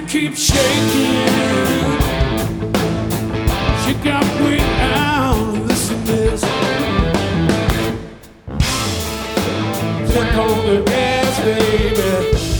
keep shaking. She got way down. Listen to this. Click on the gas, baby.